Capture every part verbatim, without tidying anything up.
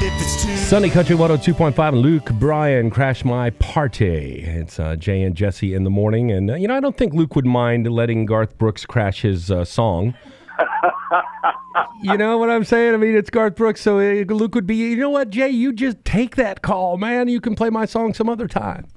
Sunny Country one oh two point five and Luke Bryan, Crash My Party. It's uh, Jay and Jesse in the morning. And, uh, you know, I don't think Luke would mind letting Garth Brooks crash his uh, song. You know what I'm saying? I mean, it's Garth Brooks, so uh, Luke would be, you know what, Jay, you just take that call, man. You can play my song some other time.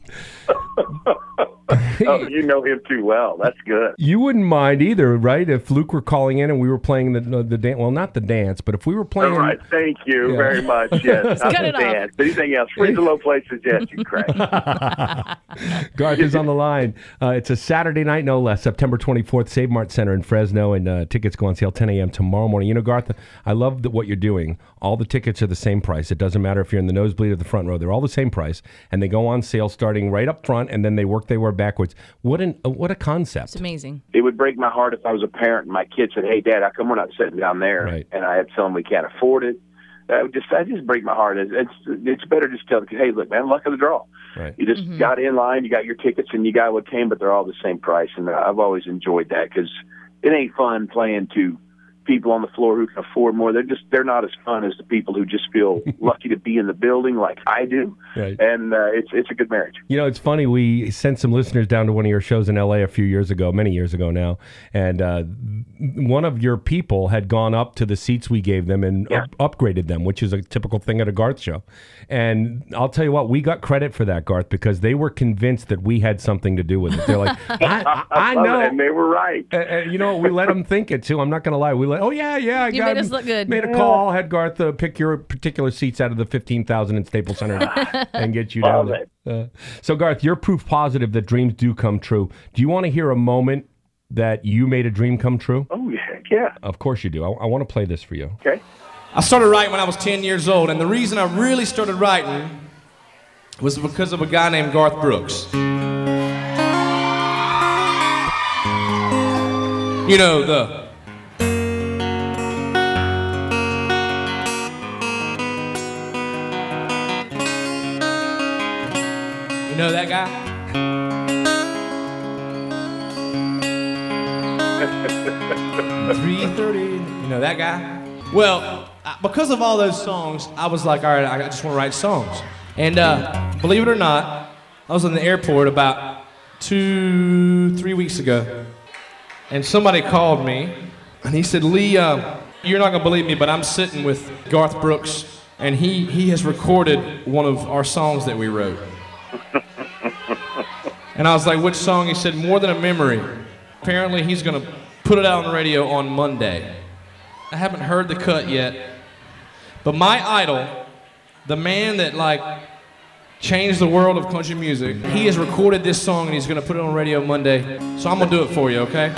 Oh, you know him too well. That's good. You wouldn't mind either, right? If Luke were calling in and we were playing the the dance, well, not the dance, but if we were playing. All right, thank you yeah. very much. Yes, not Cut the it dance. But anything else? Freeze the low places, yes, you crash. Garth is on the line. Uh, it's a Saturday night, no less, September twenty-fourth, Save Mart Center in Fresno, and uh, tickets go on sale ten a.m. tomorrow morning. You know, Garth, I love that what you're doing. All the tickets are the same price. It doesn't matter if you're in the nosebleed or the front row. They're all the same price, and they go on sale starting right up front, and then they work their way backwards. What an uh, what a concept! It's amazing. It would break my heart if I was a parent and my kid said, "Hey, Dad, how come we're not sitting down there?" Right. And I had to tell them we can't afford it. That would just that just break my heart. It's it's, it's better just tell them, "Hey, look, man, luck of the draw." Right. You just mm-hmm. got in line, you got your tickets, and you got what came, but they're all the same price. And I've always enjoyed that because it ain't fun playing to people on the floor who can afford more. They're just they're not as fun as the people who just feel lucky to be in the building like I do. Right. And uh, it's it's a good marriage. You know, it's funny. We sent some listeners down to one of your shows in L A a few years ago, many years ago now, and uh, one of your people had gone up to the seats we gave them and yeah. up- upgraded them, which is a typical thing at a Garth show. And I'll tell you what, we got credit for that, Garth, because they were convinced that we had something to do with it. They're like, I, I know. And they were right. Uh, uh, you know, we let them think it, too. I'm not going to lie. We let, oh, yeah, yeah. I You got made us look good. Made a call, had Garth uh, pick your particular seats out of the fifteen thousand in Staples Center and get you down there. Uh, so, Garth, you're proof positive that dreams do come true. Do you want to hear a moment that you made a dream come true? Oh, heck yeah. Of course you do. I, I want to play this for you. Okay. I started writing when I was ten years old, and the reason I really started writing was because of a guy named Garth Brooks. You know, the... You know that guy? three thirty, you know that guy? Well, because of all those songs, I was like, all right, I just want to write songs. And uh, believe it or not, I was in the airport about two, three weeks ago, and somebody called me, and he said, Lee, uh, you're not going to believe me, but I'm sitting with Garth Brooks, and he, he has recorded one of our songs that we wrote. And I was like, which song? He said, More Than a Memory. Apparently, he's going to put it out on the radio on Monday. I haven't heard the cut yet, but my idol, the man that like changed the world of country music, he has recorded this song and he's going to put it on radio Monday. So I'm going to do it for you, okay?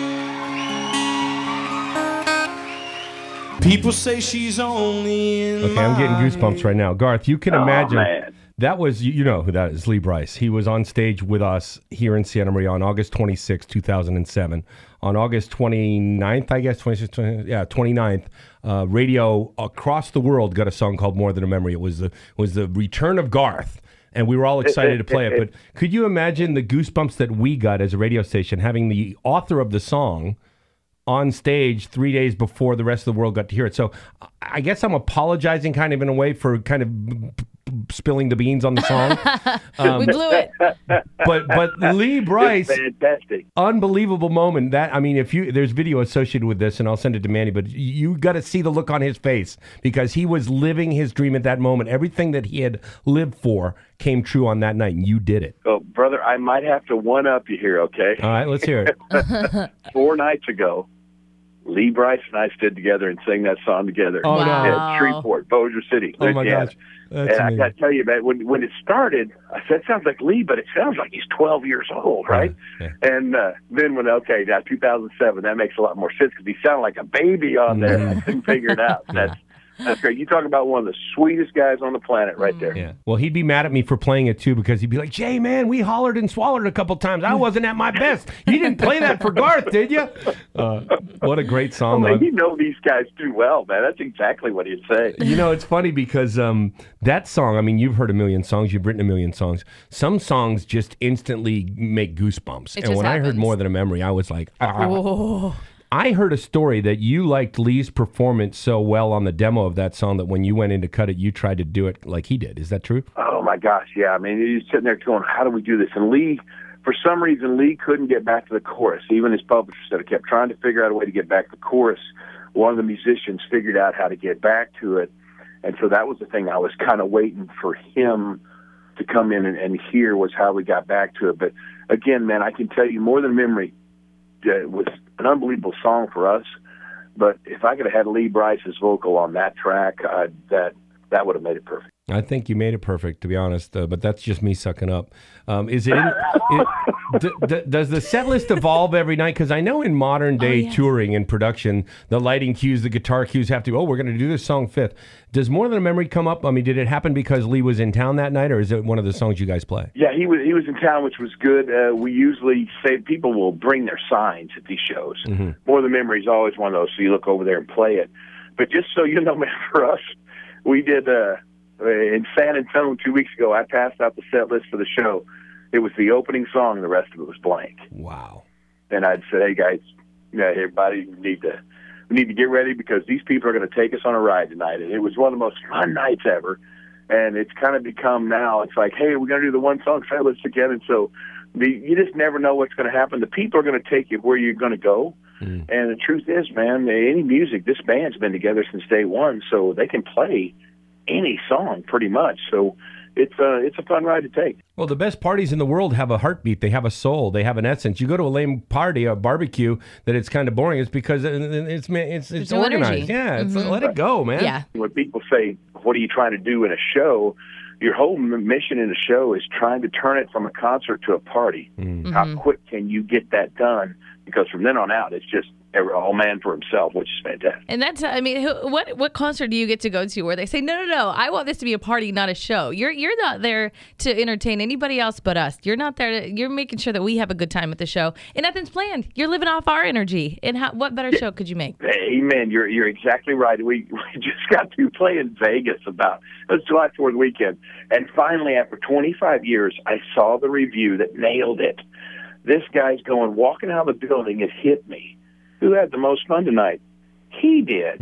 People say she's only in Okay, I'm getting goosebumps right now. Garth, you can Oh, imagine... man. That was, you you know who that is, Lee Brice. He was on stage with us here in Santa Maria on August twenty-sixth, two thousand seven. On August twenty-ninth, I guess, twenty-sixth, twenty, yeah, twenty-ninth, uh, radio across the world got a song called More Than a Memory. It was the, was the return of Garth, and we were all excited to play it. But could you imagine the goosebumps that we got as a radio station having the author of the song on stage three days before the rest of the world got to hear it? So I guess I'm apologizing kind of in a way for kind of spilling the beans on the song. Um, we blew it. But but Lee Brice, It's fantastic. unbelievable moment. That I mean, if you there's video associated with this, and I'll send it to Manny. But you got to see the look on his face because he was living his dream at that moment. Everything that he had lived for came true on that night, and you did it. Oh, brother, I might have to one up you here, okay? All right, let's hear it. Four nights ago, Lee Brice and I stood together and sang that song together Oh, no. at Shreveport, Bossier City, Oh my Louisiana. gosh, that's and I amazing. got to tell you, man, when when it started, I said, it sounds like Lee, but it sounds like he's twelve years old, right? Yeah, And uh, then when, okay, now two thousand seven, that makes a lot more sense because he sounded like a baby on there. Mhm. I couldn't figure it out. That's That's great. You talk about one of the sweetest guys on the planet right there. Yeah. Well, he'd be mad at me for playing it too because he'd be like, Jay, man, we hollered and swallowed a couple times. I wasn't at my best. You didn't play that for Garth, did you? Uh, what a great Oh, song. man, though. you know these guys too well, man. That's exactly what he'd say. You know, it's funny because um, that song, I mean, you've heard a million songs, you've written a million songs. Some songs just instantly make goosebumps. It and just when I heard happens. More Than a Memory, I was like, ah. Oh. I heard a story that you liked Lee's performance so well on the demo of that song that when you went in to cut it, you tried to do it like he did. Is that true? Oh, my gosh, yeah. I mean, he's sitting there going, how do we do this? And Lee, for some reason, Lee couldn't get back to the chorus. Even his publisher said he kept trying to figure out a way to get back to the chorus. One of the musicians figured out how to get back to it. And so that was the thing I was kind of waiting for him to come in and, and hear was how we got back to it. But again, man, I can tell you More Than Memory uh, was an unbelievable song for us. But if I could have had Lee Brice's vocal on that track, uh, that that would have made it perfect. I think you made it perfect, to be honest, uh, but that's just me sucking up. Um, is it? In, it d- d- does the set list evolve every night? Because I know in modern day oh, yeah. touring and production, the lighting cues, the guitar cues have to. Oh, we're going to do this song fifth. Does More Than a Memory come up? I mean, did it happen because Lee was in town that night, or is it one of the songs you guys play? Yeah, he was. He was in town, which was good. Uh, we usually say people will bring their signs at these shows. Mm-hmm. More Than Memory is always one of those, so you look over there and play it. But just so you know, man, for us, we did. Uh, In San Antonio two weeks ago, I passed out the set list for the show. It was the opening song, and the rest of it was blank. Wow. And I'd say, hey, guys, you know, everybody we need to we need to get ready because these people are going to take us on a ride tonight. And it was one of the most fun nights ever. And it's kind of become now, it's like, hey, we're going to do the one song set list again. And so the, you just never know what's going to happen. The people are going to take you where you're going to go. Mm. And the truth is, man, any music, this band's been together since day one, so they can play any song pretty much. So it's a, it's a fun ride to take. Well, the best parties in the world have a heartbeat. They have a soul. They have an essence. You go to a lame party, a barbecue, that it's kind of boring. It's because it's it's it's no organized. Energy. Yeah, it's, mm-hmm. let it go, man. Yeah. When people say, what are you trying to do in a show? Your whole mission in a show is trying to turn it from a concert to a party. Mm-hmm. How quick can you get that done? Because from then on out, it's just every, all man for himself, which is fantastic. And that's, I mean, who, what what concert do you get to go to where they say, no, no, no, I want this to be a party, not a show? You're you're not there to entertain anybody else but us. You're not there to, you're making sure that we have a good time at the show. And nothing's planned. You're living off our energy. And how, what better show could you make? Amen. You're you're exactly right. We, we just got to play in Vegas about, it was July fourth weekend. And finally, after twenty-five years, I saw the review that nailed it. This guy's going, walking out of the building, it hit me. Who had the most fun tonight? He did.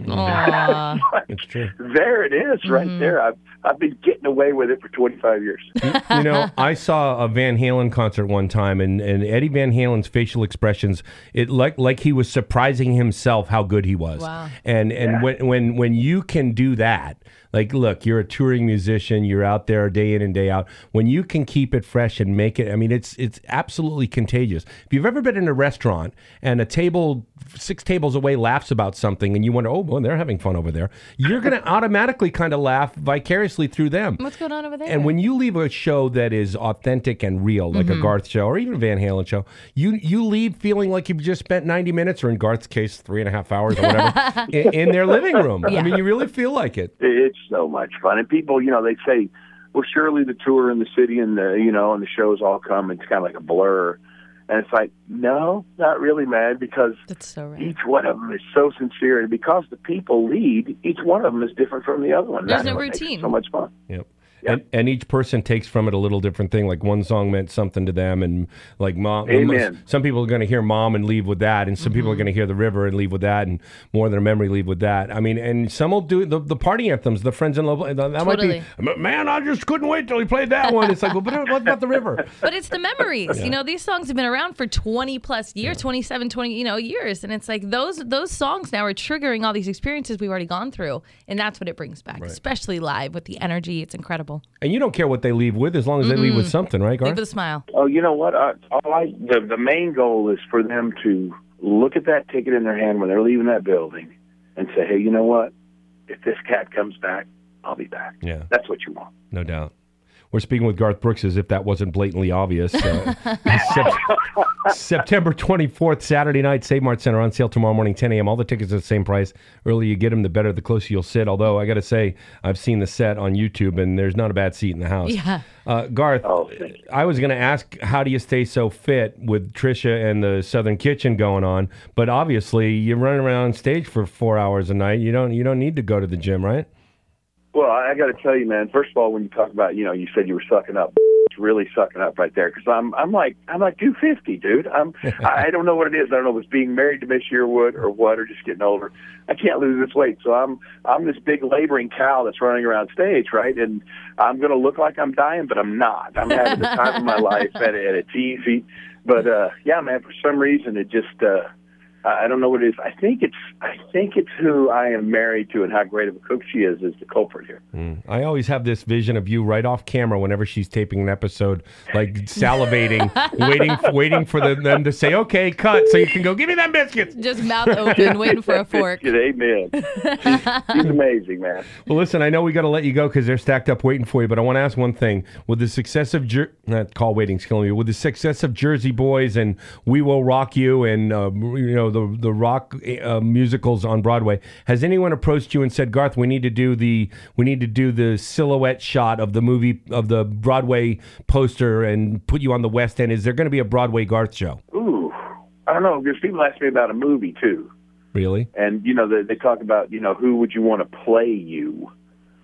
It's true. There it is, right mm-hmm. there. I've I've been getting away with it for twenty-five years. You, you know, I saw a Van Halen concert one time, and, and Eddie Van Halen's facial expressions, it like like he was surprising himself how good he was. Wow. And and yeah. when when when you can do that. Like, look, you're a touring musician. You're out there day in and day out. When you can keep it fresh and make it, I mean, it's it's absolutely contagious. If you've ever been in a restaurant and a table six tables away laughs about something and you wonder, oh, well, they're having fun over there, you're going to automatically kind of laugh vicariously through them. What's going on over there? And when you leave a show that is authentic and real, like mm-hmm. a Garth show or even a Van Halen show, you you leave feeling like you've just spent ninety minutes, or in Garth's case, three and a half hours or whatever, in, in their living room. Yeah. I mean, you really feel like it. It's so much fun. And people, you know, they say, well, surely the tour and the city and the, you know, and the shows all come, it's kind of like a blur. And it's like, no, not really, man, because That's so right. each one of them is so sincere. And because the people lead, each one of them is different from the other one. There's That's no what makes it routine. so much fun. Yep. Yep. And, and each person takes from it a little different thing. Like one song meant something to them, and like mom. Amen. Some people are going to hear "Mom" and leave with that, and some Mm-hmm. people are going to hear "The River" and leave with that, and "More Than a Memory" leave with that. I mean, and some will do the, the party anthems, the Friends in Love. That Totally. might be, man, I just couldn't wait till he played that one. It's like, well, but what about "The River"? But it's the memories. Yeah. You know, these songs have been around for twenty plus years, yeah. twenty-seven, twenty, you know, years. And it's like those those songs now are triggering all these experiences we've already gone through. And that's what it brings back, Right. especially live with the energy. It's incredible. And you don't care what they leave with as long as they leave with something, right, Garth? Leave with a smile. Oh, you know what? I, all I, the, the main goal is for them to look at that ticket in their hand when they're leaving that building and say, hey, you know what? If this cat comes back, I'll be back. Yeah. That's what you want. No doubt. We're speaking with Garth Brooks as if that wasn't blatantly obvious. Uh, Sep- September twenty-fourth, Saturday night, Save Mart Center, on sale tomorrow morning, ten a.m. All the tickets are the same price. Earlier you get them, the better, the closer you'll sit. Although, I got to say, I've seen the set on YouTube, and there's not a bad seat in the house. Yeah. Uh, Garth, Oh, I was going to ask, how do you stay so fit with Trisha and the Southern Kitchen going on? But obviously, you're running around on stage for four hours a night. You don't, you don't need to go to the gym, right? Well, I got to tell you, man, first of all, when you talk about, you know, you said you were sucking up, really sucking up right there because I'm I'm like I'm like two fifty, dude. I'm I don't know what it is. I don't know if it's being married to Miss Yearwood or what, or just getting older. I can't lose this weight, so I'm I'm this big laboring cow that's running around stage, right? And I'm going to look like I'm dying, but I'm not. I'm having the time of my life, and, and it's easy. But uh, yeah, man, for some reason it just. Uh, I don't know what it is. I think it's I think it's who I am married to and how great of a cook she is is the culprit here. Mm. I always have this vision of you right off camera whenever she's taping an episode, like salivating, waiting waiting for the, them to say, okay, cut, so you can go, give me them biscuits. Just mouth open, waiting for a fork. Amen. She's, she's amazing, man. Well, listen, I know we got to let you go because they're stacked up waiting for you, but I want to ask one thing. With the success of, Jer- not call waiting's killing me, with the success of Jersey Boys and We Will Rock You and, uh, you know, the the rock uh, musicals on Broadway, has anyone approached you and said, Garth, we need to do the we need to do the silhouette shot of the movie of the Broadway poster and put you on the West End? Is there going to be a Broadway Garth show? Ooh, I don't know, because people ask me about a movie too. Really? And you know they, they talk about, you know, who would you want to play you?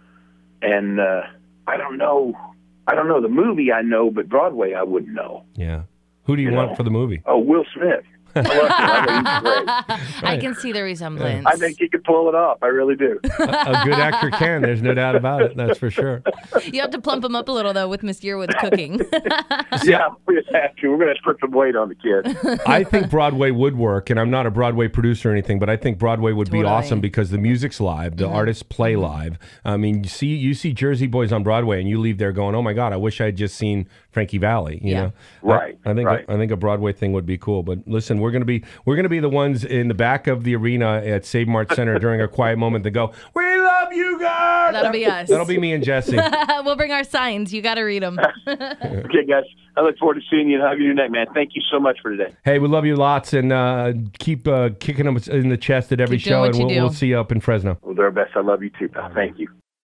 And uh, I don't know. I don't know the movie. I know, but Broadway I wouldn't know. Yeah. Who do you, You want know? for the movie? Oh, Will Smith. I love him. I think he's great. I can see the resemblance. I think he could pull it off. I really do. a, a good actor can. There's no doubt about it. That's for sure. You have to plump him up a little, though, with Miss Yearwood's cooking. Yeah, we're gonna have to. We're gonna have to put some weight on the kid. I think Broadway would work, and I'm not a Broadway producer or anything, but I think Broadway would Totally. be awesome because the music's live, the Mm-hmm. artists play live. I mean, you see, you see Jersey Boys on Broadway, and you leave there going, "Oh my God, I wish I had just seen Frankie Valli." You Yeah. know, Right, I, I think right. I think a Broadway thing would be cool. But listen, we're gonna be we're gonna be the ones in the back of the arena at Save Mart Center during a quiet moment that go, "We love you guys." That'll be us. That'll be me and Jesse. We'll bring our signs. You got to read them. Okay, guys. I look forward to seeing you and hugging your neck, man. Thank you so much for today. Hey, we love you lots, and uh, keep uh, kicking them in the chest at every Keep doing show, what and you we'll, do. we'll see you up in Fresno. We'll do our best. I love you too, pal. Thank you.